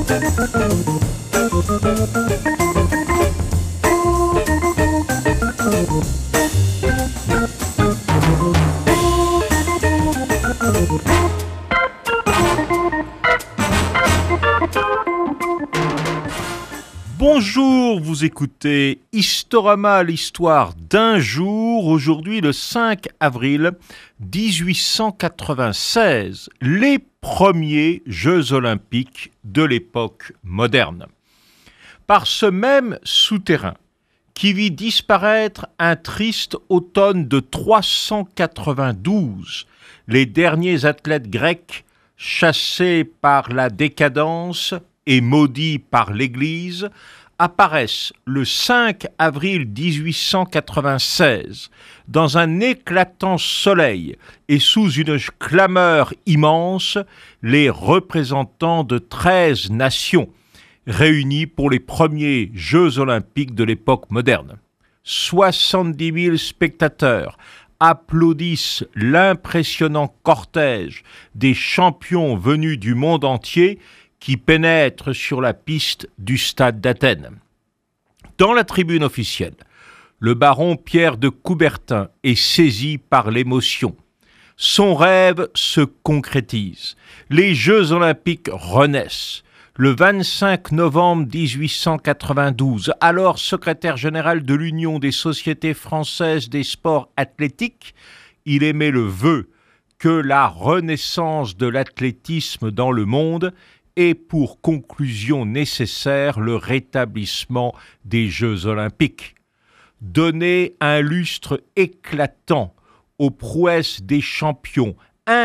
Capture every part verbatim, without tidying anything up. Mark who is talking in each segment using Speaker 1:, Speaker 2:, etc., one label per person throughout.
Speaker 1: Bonjour, vous écoutez Historama, l'histoire d'un jour. Aujourd'hui, le cinq avril dix-huit cent quatre-vingt-seize, les premiers Jeux olympiques de l'époque moderne. Par ce même souterrain, qui vit disparaître un triste automne de trois cent quatre-vingt-douze, les derniers athlètes grecs, chassés par la décadence et maudits par l'Église, apparaissent le cinq avril dix-huit cent quatre-vingt-seize dans un éclatant soleil et sous une clameur immense les représentants de treize nations réunis pour les premiers Jeux olympiques de l'époque moderne. soixante-dix mille spectateurs applaudissent l'impressionnant cortège des champions venus du monde entier qui pénètrent sur la piste du stade d'Athènes. Dans la tribune officielle, le baron Pierre de Coubertin est saisi par l'émotion. Son rêve se concrétise. Les Jeux olympiques renaissent. Le vingt-cinq novembre dix-huit cent quatre-vingt-douze, alors secrétaire général de l'Union des sociétés françaises des sports athlétiques, il émet le vœu que la renaissance de l'athlétisme dans le monde ait pour conclusion nécessaire le rétablissement des Jeux olympiques. Donner un lustre éclatant aux prouesses des champions,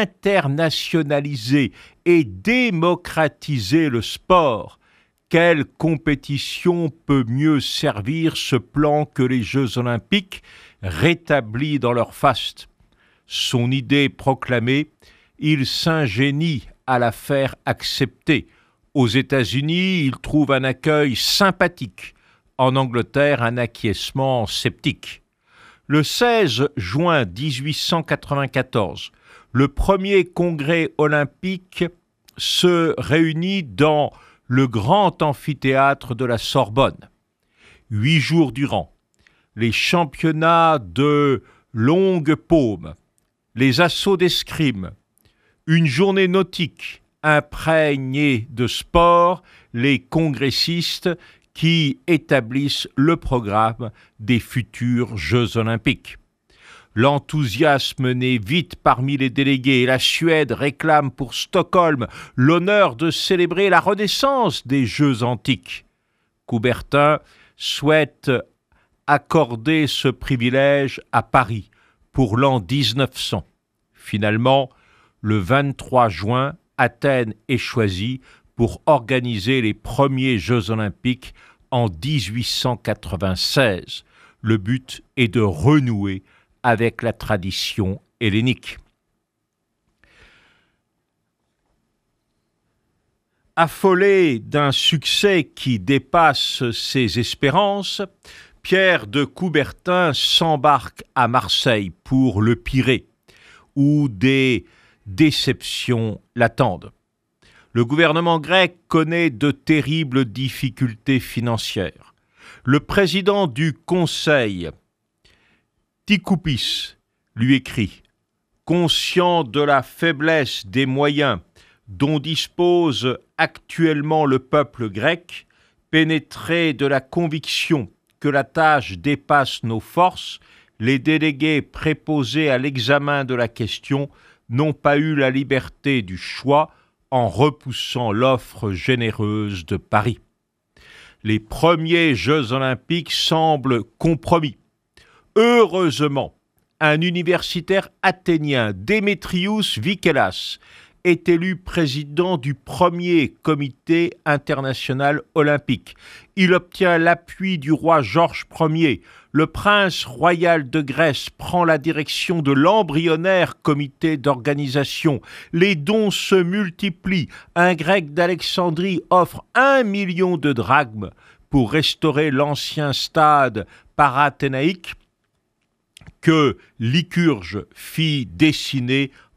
Speaker 1: internationaliser et démocratiser le sport. Quelle compétition peut mieux servir ce plan que les Jeux olympiques rétablis dans leur faste? Son idée proclamée, il s'ingénie à la faire accepter. Aux États-Unis, il trouve un accueil sympathique. En Angleterre, un acquiescement sceptique. Le seize juin dix-huit cent quatre-vingt-quatorze, le premier congrès olympique se réunit dans le grand amphithéâtre de la Sorbonne. Huit jours durant, les championnats de longue paume, les assauts d'escrime, une journée nautique imprégnée de sport, les congressistes qui établissent le programme des futurs Jeux olympiques. L'enthousiasme naît vite parmi les délégués et la Suède réclame pour Stockholm l'honneur de célébrer la renaissance des Jeux antiques. Coubertin souhaite accorder ce privilège à Paris pour l'an dix-neuf cents. Finalement, le vingt-trois juin, Athènes est choisie pour organiser les premiers Jeux olympiques en dix-huit cent quatre-vingt-seize. Le but est de renouer avec la tradition hellénique. Affolé d'un succès qui dépasse ses espérances, Pierre de Coubertin s'embarque à Marseille pour le Pirée, où des déceptions l'attendent. Le gouvernement grec connaît de terribles difficultés financières. Le président du Conseil, Tikoupis, lui écrit « Conscient de la faiblesse des moyens dont dispose actuellement le peuple grec, pénétré de la conviction que la tâche dépasse nos forces, les délégués préposés à l'examen de la question n'ont pas eu la liberté du choix en repoussant l'offre généreuse de Paris. Les premiers Jeux olympiques semblent compromis. Heureusement, un universitaire athénien, Démétrius Vikelas, est élu président du premier comité international olympique. Il obtient l'appui du roi Georges Ier. Le prince royal de Grèce prend la direction de l'embryonnaire comité d'organisation. Les dons se multiplient. Un grec d'Alexandrie offre un million de drachmes pour restaurer l'ancien stade parathénaïque que Lycurge fit dessiner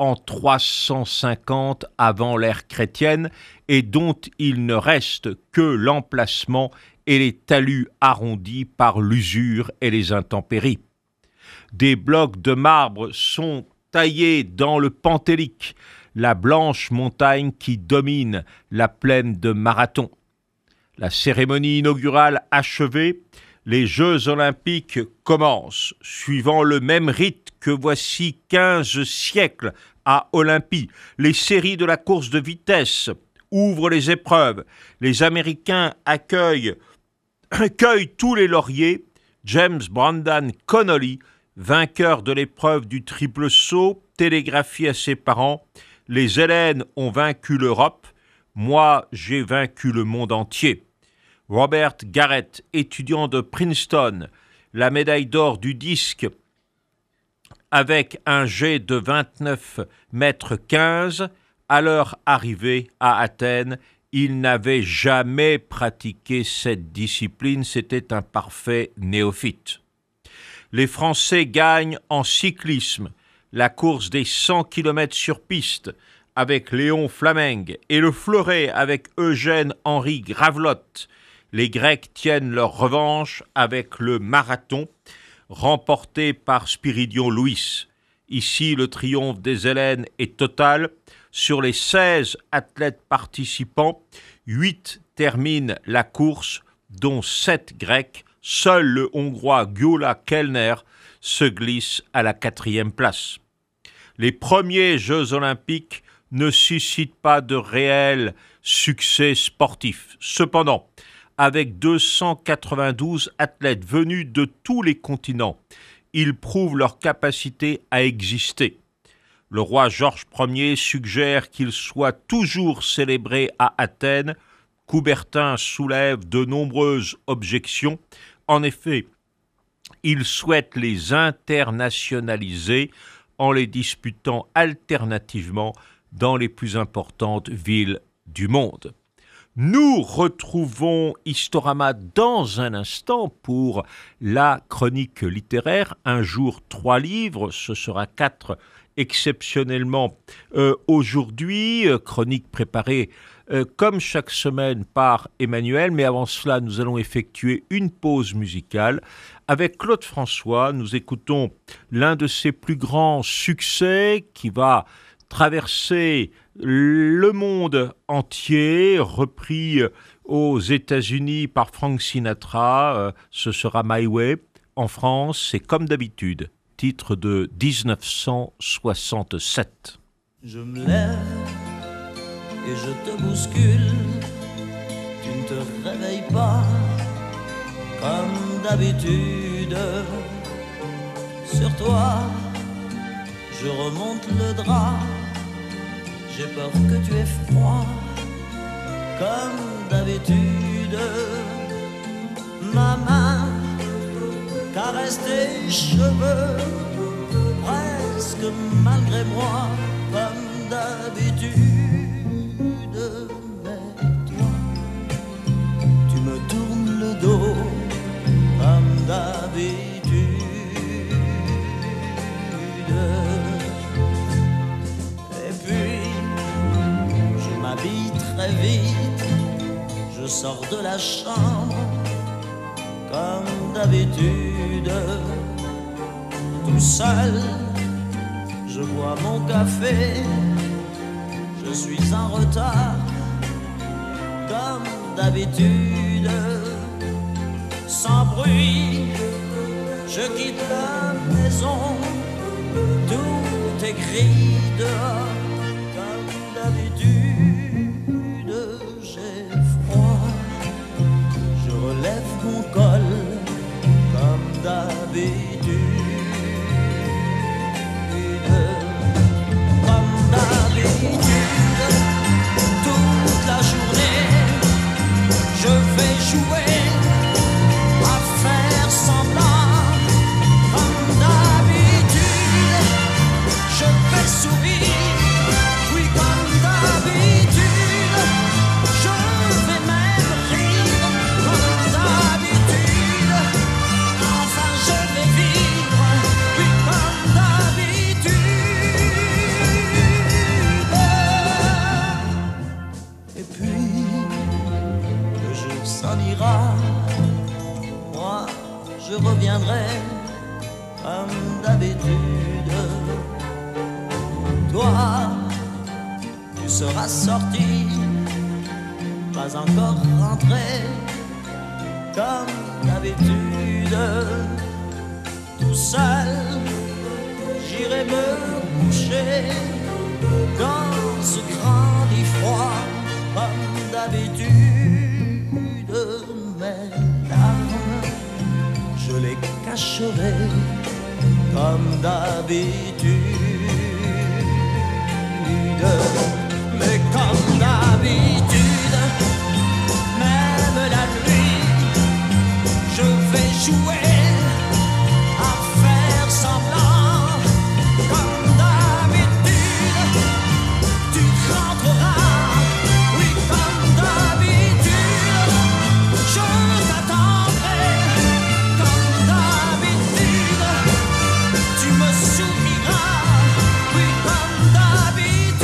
Speaker 1: en trois cent cinquante avant l'ère chrétienne et dont il ne reste que l'emplacement et les talus arrondis par l'usure et les intempéries. Des blocs de marbre sont taillés dans le Pentélique, la blanche montagne qui domine la plaine de Marathon. La cérémonie inaugurale achevée, les Jeux olympiques commencent, suivant le même rite que voici quinze siècles à Olympie. Les séries de la course de vitesse ouvrent les épreuves. Les Américains accueillent, accueillent tous les lauriers. James Brandon Connolly, vainqueur de l'épreuve du triple saut, télégraphie à ses parents « Les Hellènes ont vaincu l'Europe, moi j'ai vaincu le monde entier ». Robert Garrett, étudiant de Princeton, la médaille d'or du disque avec un jet de vingt-neuf mètres quinze, à leur arrivée à Athènes, il n'avait jamais pratiqué cette discipline, c'était un parfait néophyte. Les Français gagnent en cyclisme la course des cent kilomètres sur piste avec Léon Flameng et le fleuret avec Eugène-Henri Gravelotte. Les Grecs tiennent leur revanche avec le marathon remporté par Spiridion Louis. Ici, le triomphe des Hellènes est total. Sur les seize athlètes participants, huit terminent la course, dont sept Grecs. Seul le Hongrois Gyula Kellner se glisse à la quatrième place. Les premiers Jeux olympiques ne suscitent pas de réel succès sportif. Cependant, avec deux cent quatre-vingt-douze athlètes venus de tous les continents, ils prouvent leur capacité à exister. Le roi Georges Ier suggère qu'il soit toujours célébré à Athènes. Coubertin soulève de nombreuses objections. En effet, il souhaite les internationaliser en les disputant alternativement dans les plus importantes villes du monde. Nous retrouvons Historama dans un instant pour la chronique littéraire. Un jour, trois livres, ce sera quatre exceptionnellement euh, aujourd'hui. Euh, chronique préparée euh, comme chaque semaine par Emmanuel. Mais avant cela, nous allons effectuer une pause musicale. Avec Claude François, nous écoutons l'un de ses plus grands succès qui va traverser le monde entier, repris aux États-Unis par Frank Sinatra. Euh, ce sera My Way. En France, c'est Comme d'habitude, titre de dix-neuf cent soixante-sept.
Speaker 2: Je me lève et je te bouscule. Tu ne te réveilles pas comme d'habitude. Sur toi, je remonte le drap. J'ai peur que tu aies froid, comme d'habitude. Ma main caresse tes cheveux, presque malgré moi, comme d'habitude. Mais toi, tu me tournes le dos, comme d'habitude. Très vite, je sors de la chambre comme d'habitude. Tout seul, je bois mon café. Je suis en retard comme d'habitude. Sans bruit, je quitte la maison. Tout est gris dehors comme d'habitude. Lève mon col comme d'habitude. Comme d'habitude, toute la journée, je vais jouer à faire semblant. Comme d'habitude, je vais sourire. Oui, comme d'habitude, je vais même rire. Enfin je vais vivre s'en ira. Moi, je reviendrai comme d'habitude. Toi, tu seras sorti, pas encore rentré, comme d'habitude. Tout seul, j'irai me coucher dans ce grand lit froid, comme d'habitude. Mes larmes, je les cacherai comme d'habitude. Mais comme d'habitude, même la nuit, je vais jouer à faire semblant. Comme d'habitude, tu rentreras. Oui, comme d'habitude, je t'attendrai. Comme d'habitude, tu me souriras. Oui, comme d'habitude.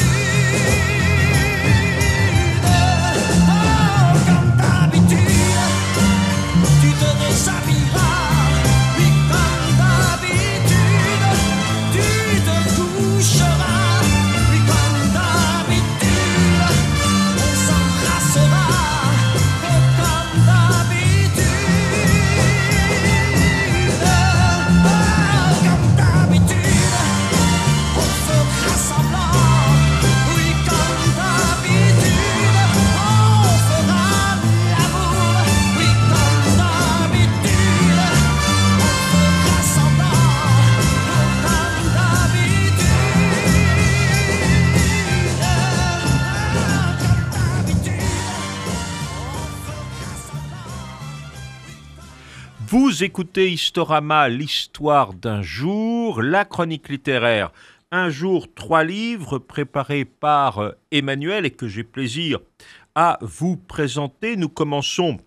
Speaker 2: Oh, comme d'habitude, tu te déshabilleras. Oui, comme d'habitude, tu te coucheras. Oui, comme d'habitude, on s'embrassera. Oh, comme d'habitude. Oh, comme d'habitude, on fera semblant. Oui, comme d'habitude, on fera l'amour. Oui, comme d'habitude, on fera semblant. Oh, comme d'habitude. Oh, comme d'habitude, on fera semblant.
Speaker 1: Vous écoutez Historama, l'histoire d'un jour, la chronique littéraire. Un jour, trois livres préparés par euh, Emmanuel et que j'ai plaisir à vous présenter. Nous commençons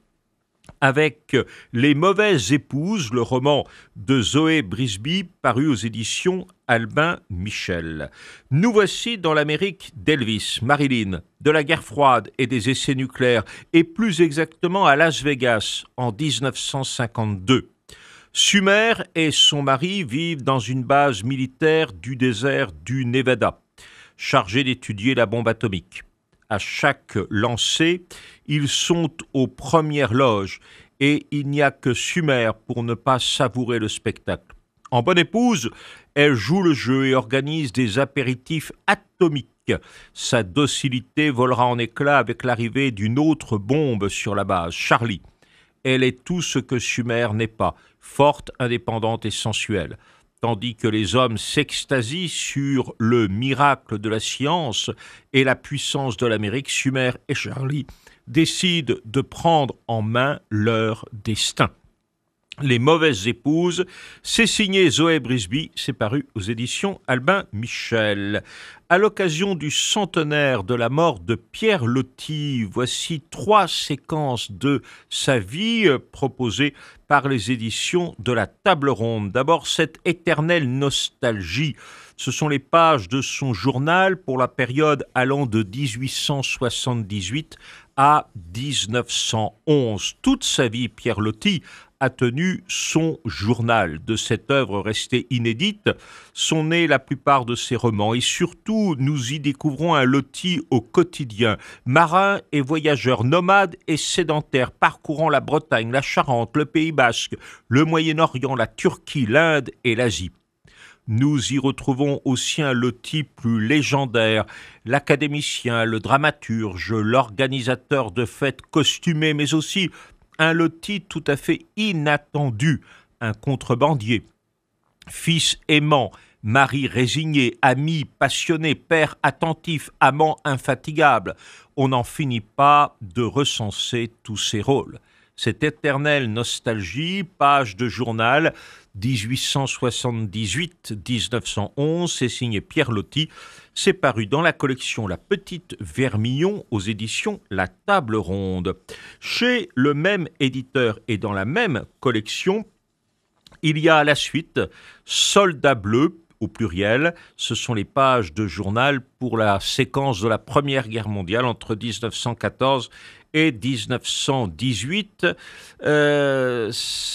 Speaker 1: avec euh, Les mauvaises épouses, le roman de Zoé Brisby, paru aux éditions Albin Michel. Nous voici dans l'Amérique d'Elvis, Marilyn, de la guerre froide et des essais nucléaires, et plus exactement à Las Vegas en dix-neuf cent cinquante-deux. Sumer et son mari vivent dans une base militaire du désert du Nevada, chargée d'étudier la bombe atomique. À chaque lancer, ils sont aux premières loges et il n'y a que Sumer pour ne pas savourer le spectacle. En bonne épouse, elle joue le jeu et organise des apéritifs atomiques. Sa docilité volera en éclats avec l'arrivée d'une autre bombe sur la base, Charlie. Elle est tout ce que Sumer n'est pas, forte, indépendante et sensuelle. Tandis que les hommes s'extasient sur le miracle de la science et la puissance de l'Amérique, Sumer et Charlie décident de prendre en main leur destin. Les mauvaises épouses, c'est signé Zoé Brisby, c'est paru aux éditions Albin Michel. À l'occasion du centenaire de la mort de Pierre Loti, voici trois séquences de sa vie euh, proposées par les éditions de la Table Ronde. D'abord, cette éternelle nostalgie. Ce sont les pages de son journal pour la période allant de dix-huit cent soixante-dix-huit à dix-neuf cent onze. Toute sa vie, Pierre Loti a tenu son journal. De cette œuvre restée inédite sont nés la plupart de ses romans et surtout nous y découvrons un Loti au quotidien, marin et voyageur, nomade et sédentaire, parcourant la Bretagne, la Charente, le Pays Basque, le Moyen-Orient, la Turquie, l'Inde et l'Asie. Nous y retrouvons aussi un Loti plus légendaire, l'académicien, le dramaturge, l'organisateur de fêtes costumées, mais aussi un Loti tout à fait inattendu, un contrebandier. Fils aimant, mari résigné, ami passionné, père attentif, amant infatigable, on n'en finit pas de recenser tous ces rôles. Cette éternelle nostalgie, page de journal, dix-huit cent soixante-dix-huit à dix-neuf cent onze, c'est signé Pierre Loti. C'est paru dans la collection La Petite Vermillon aux éditions La Table Ronde. Chez le même éditeur et dans la même collection, il y a à la suite Soldat bleu au pluriel. Ce sont les pages de journal pour la séquence de la Première Guerre mondiale entre dix-neuf cent quatorze et dix-neuf cent dix-huit. Euh,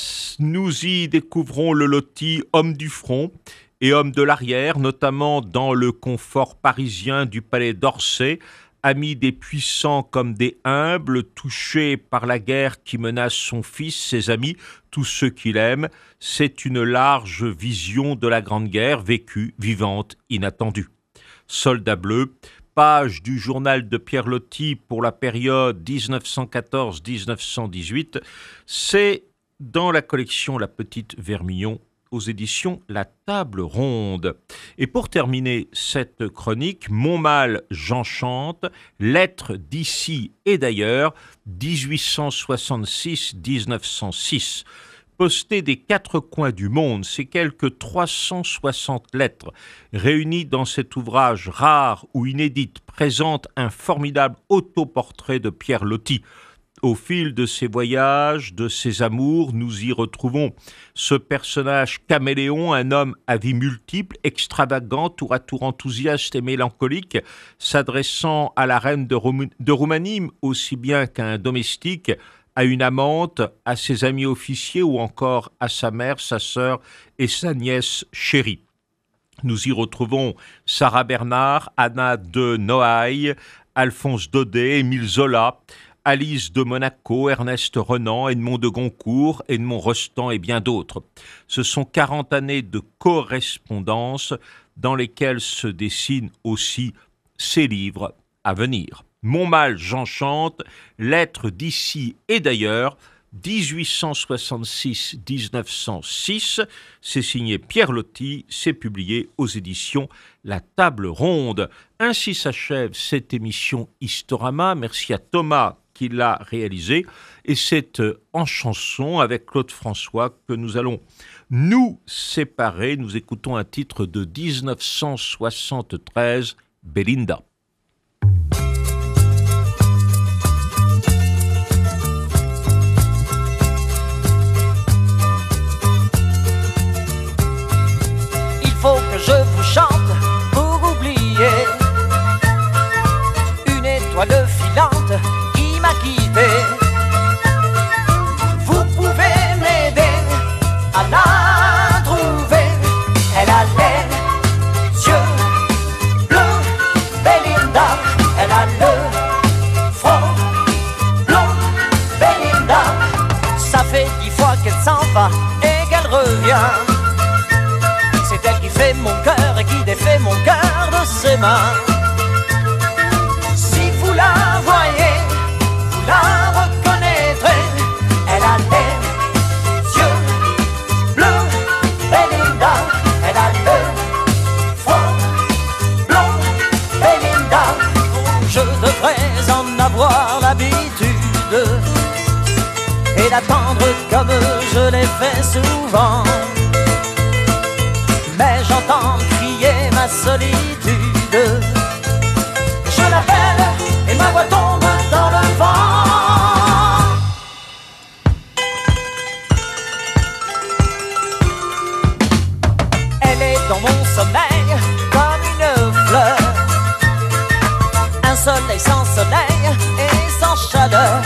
Speaker 1: nous y découvrons le loti Hommes du front et Hommes de l'arrière, notamment dans le confort parisien du palais d'Orsay, amis des puissants comme des humbles, touchés par la guerre qui menace son fils, ses amis, tous ceux qu'il aime. C'est une large vision de la Grande Guerre, vécue, vivante, inattendue. Soldat bleu, page du journal de Pierre Loti pour la période dix-neuf cent quatorze à dix-neuf cent dix-huit. C'est dans la collection La Petite Vermillon, aux éditions La Table Ronde. Et pour terminer cette chronique, Mon mal, j'en chante, lettres d'ici et d'ailleurs, dix-huit cent soixante-six à dix-neuf cent six. Postées des quatre coins du monde, ces quelques trois cent soixante lettres, réunies dans cet ouvrage rare ou inédite, présentent un formidable autoportrait de Pierre Loti. Au fil de ses voyages, de ses amours, nous y retrouvons ce personnage caméléon, un homme à vie multiple, extravagant, tour à tour enthousiaste et mélancolique, s'adressant à la reine de, Roum- de Roumanie aussi bien qu'à un domestique, à une amante, à ses amis officiers ou encore à sa mère, sa sœur et sa nièce chérie. Nous y retrouvons Sarah Bernhardt, Anna de Noailles, Alphonse Daudet, Émile Zola, Alice de Monaco, Ernest Renan, Edmond de Goncourt, Edmond Rostand et bien d'autres. Ce sont quarante années de correspondance dans lesquelles se dessinent aussi ces livres à venir. Mon mal, j'en chante, lettres d'ici et d'ailleurs, dix-huit cent soixante-six à dix-neuf cent six, c'est signé Pierre Loti, c'est publié aux éditions La Table Ronde. Ainsi s'achève cette émission Historama. Merci à Thomas qui l'a réalisé, et c'est en chanson avec Claude François que nous allons nous séparer. Nous écoutons un titre de dix-neuf cent soixante-treize, Belinda.
Speaker 2: Il faut que je vous chante pour oublier une étoile filante qui m'a quitté. Vous pouvez m'aider à la trouver. Elle a les yeux bleus, Belinda. Elle a le front blond, Belinda. Ça fait dix fois qu'elle s'en va et qu'elle revient. C'est elle qui fait mon cœur et qui défait mon cœur de ses mains. Si vous la voyez, vous la reconnaîtrez. Elle a les yeux bleus, Belinda. Elle a le front blond, Belinda. Je devrais en avoir l'habitude et d'attendre comme je l'ai fait souvent. Mais j'entends crier ma solitude. Je l'appelle et ma voix tombe dans le vent. Elle est dans mon sommeil comme une fleur. Un soleil sans soleil et sans chaleur.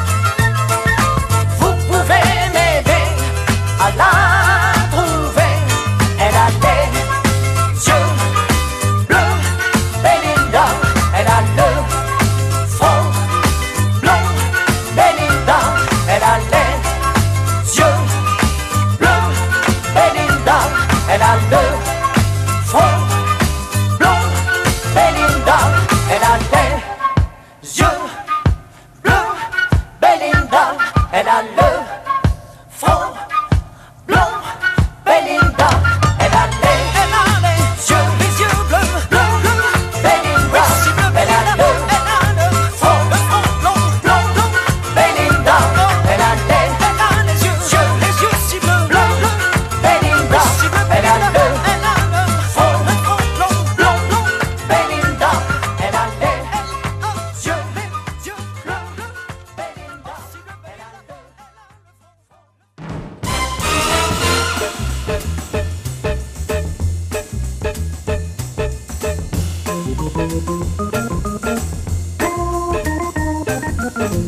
Speaker 2: Vous pouvez m'aider à la trouver. Elle a les yeux bleus, Belinda. Elle a le front blond, Belinda. Elle a les yeux bleus, Belinda. Elle a le front blond, Belinda. Elle a les yeux bleus, Belinda. Elle a le front blond, Belinda. Elle a les, elle a les yeux, les yeux bleus, bleus, bleus, Belinda. Elle a le, elle a le front, le front blond, blond, blond, Belinda. Elle a les, elle a les yeux, yeux, les yeux si bleus, bleus, bleus, Belinda. Elle a le, elle a le front, le front blond, blond, blond, Belinda. Elle a les yeux, les yeux bleus, bleus, Belinda. Elle a le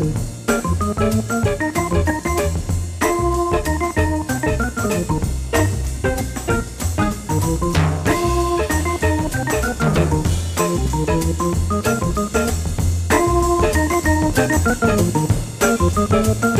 Speaker 2: Thank you.